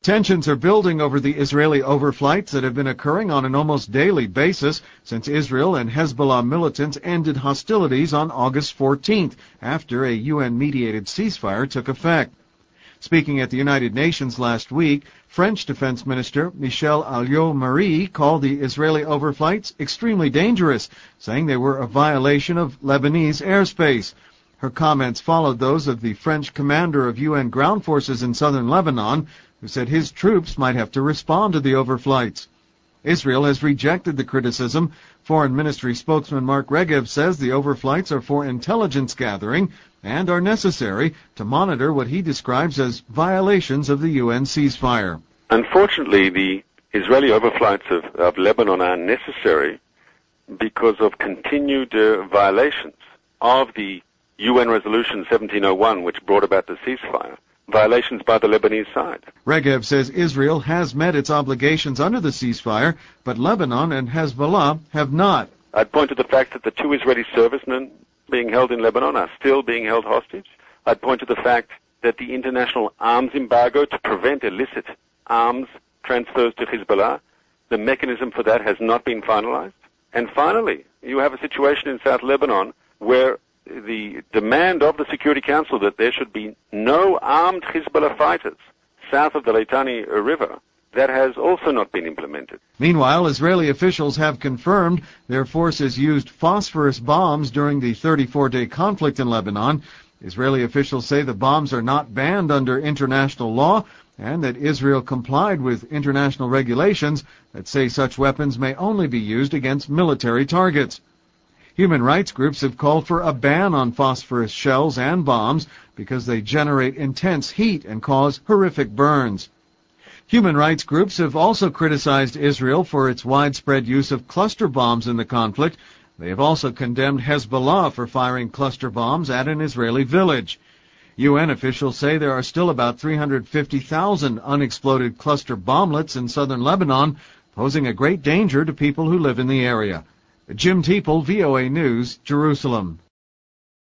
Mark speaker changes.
Speaker 1: Tensions are building over the Israeli overflights that have been occurring on an almost daily basis since Israel and Hezbollah militants ended hostilities on August 14th after a UN-mediated ceasefire took effect. Speaking at the United Nations last week, French Defense Minister Michel Alliot-Marie called the Israeli overflights extremely dangerous, saying they were a violation of Lebanese airspace. Her comments followed those of the French commander of UN ground forces in southern Lebanon, who said his troops might have to respond to the overflights. Israel has rejected the criticism. Foreign Ministry spokesman Mark Regev says the overflights are for intelligence gathering and are necessary to monitor what he describes as violations of the UN ceasefire.
Speaker 2: Unfortunately, the Israeli overflights of Lebanon are necessary because of continued violations of the UN Resolution 1701, which brought about the ceasefire. Violations by the Lebanese side.
Speaker 1: Regev says Israel has met its obligations under the ceasefire, but Lebanon and Hezbollah have not.
Speaker 2: I'd point to the fact that the 2 Israeli servicemen being held in Lebanon are still being held hostage. I'd point to the fact that the international arms embargo to prevent illicit arms transfers to Hezbollah, the mechanism for that has not been finalized. And finally, you have a situation in South Lebanon where the demand of the Security Council that there should be no armed Hezbollah fighters south of the Litani River, that has also not been implemented.
Speaker 1: Meanwhile, Israeli officials have confirmed their forces used phosphorus bombs during the 34-day conflict in Lebanon. Israeli officials say the bombs are not banned under international law and that Israel complied with international regulations that say such weapons may only be used against military targets. Human rights groups have called for a ban on phosphorus shells and bombs because they generate intense heat and cause horrific burns. Human rights groups have also criticized Israel for its widespread use of cluster bombs in the conflict. They have also condemned Hezbollah for firing cluster bombs at an Israeli village. UN officials say there are still about 350,000 unexploded cluster bomblets in southern Lebanon, posing a great danger to people who live in the area. Jim Teeple, VOA News, Jerusalem.